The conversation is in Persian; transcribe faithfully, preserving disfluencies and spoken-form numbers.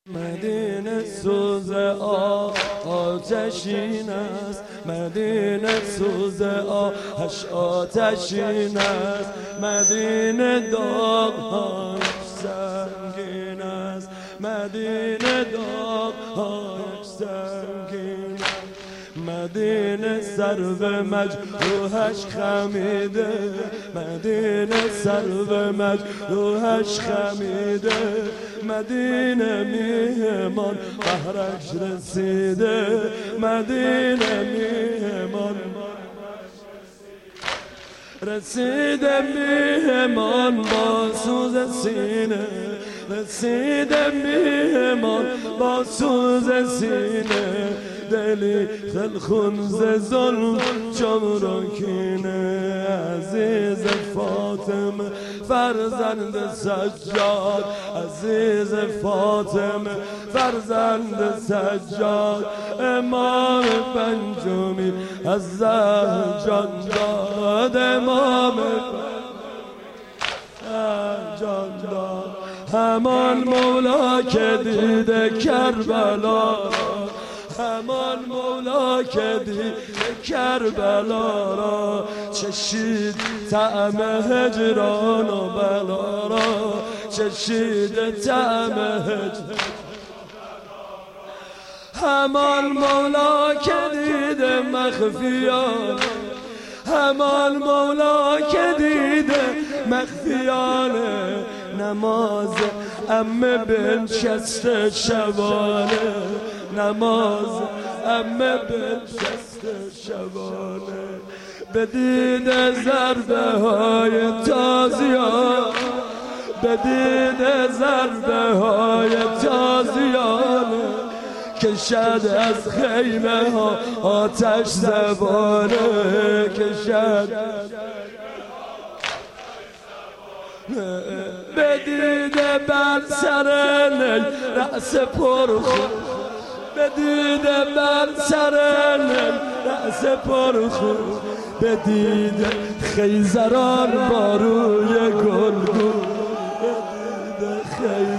مدینه سوز آتشین است، مدینه سوز آهش آتشین است، مدینه داغ‌هاش سنگین است، مدینه داغ‌هاش سنگین است، مدینه سر به مجروحش خمیده، مدینه سر به مجروحش خمیده، مدینه میهمان بهرش رسیده، مدینه میهمان رسیده، میهمان با سوز سینه، رسیده میهمان با سوز سینه، دلی خلخون ز ظلم چمرکینه. عزیز فاطمه فرزند سجاد، عزیز فاطمه فرزند سجاد، امام پنجمی از زهر جان داد، امام جان داد. همان مولا که دیده کربلا، همان مولا که دیده کربلا را، چشید طعم هجران و بلا را، چشید طعم هجران. همان مولا که دیده مخفیان، همان مولا که دیده مخفیانه، نماز عمه بنشسته شبانه، نماز عمه بنشسته شبانه، بدید ضربه های تازیان، بدید ضربه های تازیانه، کشد از خیمه ها آتش زبانه، کشد بدیده بر سر نی رأس پرخون، بدیده بر سر نی رأس پرخون، بدیده خیزران با روی گلگون، بدیده خیزران